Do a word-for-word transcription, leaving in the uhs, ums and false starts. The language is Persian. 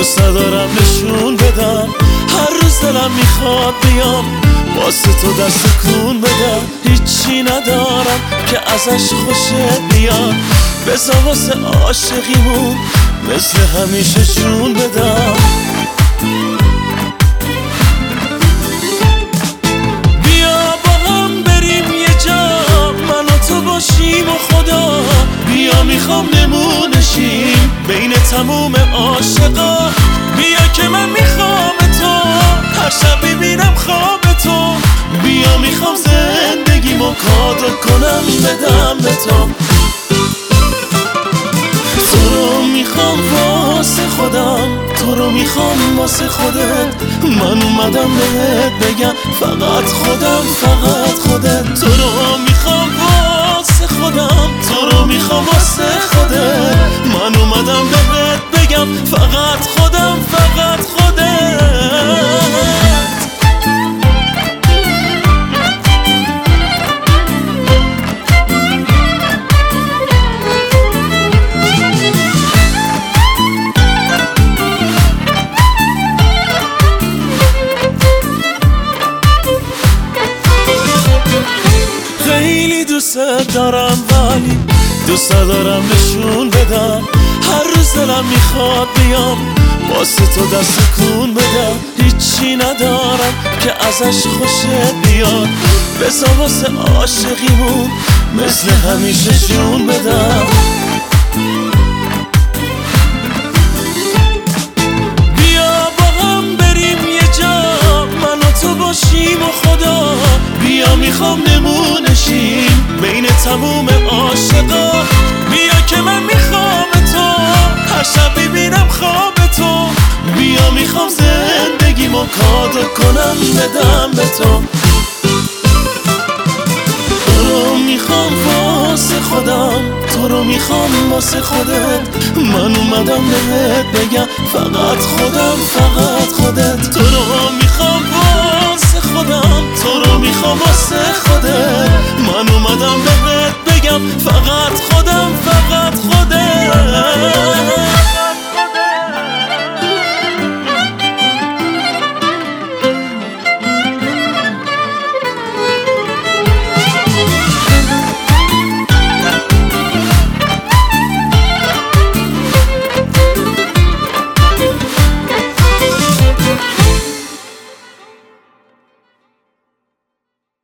دوست دارم نشون بدم، هر روز دلم میخواد بیام واسه تو در سکون بدم. هیچی ندارم که ازش خوشت بیاد، بذار واسه عاشقیمون مثل همیشه جون بدم. بیا با هم بریم یه جا، من و تو باشیم و خدا. بیا میخوام نمونشیم بین تموم عاشقا. بیا که من میخوام تو، هر شب میبینم خواب تو. بیا میخوام زندگیمو کادر کنم بدم به تو. تو رو میخوام واسه خودم، تو رو میخوام واسه خودت. من اومدم بهت بگم فقط خودم، فقط خودت. تو رو میخوام واسه خودم، تو رو میخوام واسه خودت. من اومدم بهت بگم فقط خودم، فقط خودت. خیلی دوست دارم ولی دوست دارم نشون بدم، هر روز دلم میخواد بیام واسه تو در سکون بدم. هیچی ندارم که ازش خوشت بیاد، بذار واسه عاشقیمون مثل همیشه جون بدم. بیا با هم بریم یه جا، من و تو باشیم و خدا. بیا میخوام نمونشیم بین تموم عاشقا. بیا که من میخوام تو، هر شب میبینم خواب تو. بیا میخوام زندگیمو کادر کنم بدم به تو. تو رو میخوام واسه خودم، تو رو میخوام واسه خودت. من اومدم بهت بگم فقط خودم، فقط خودت. تو رو میخوام واسه خودم، تو رو میخوام واسه خودت. من اومدم بهت بگم فقط خودم.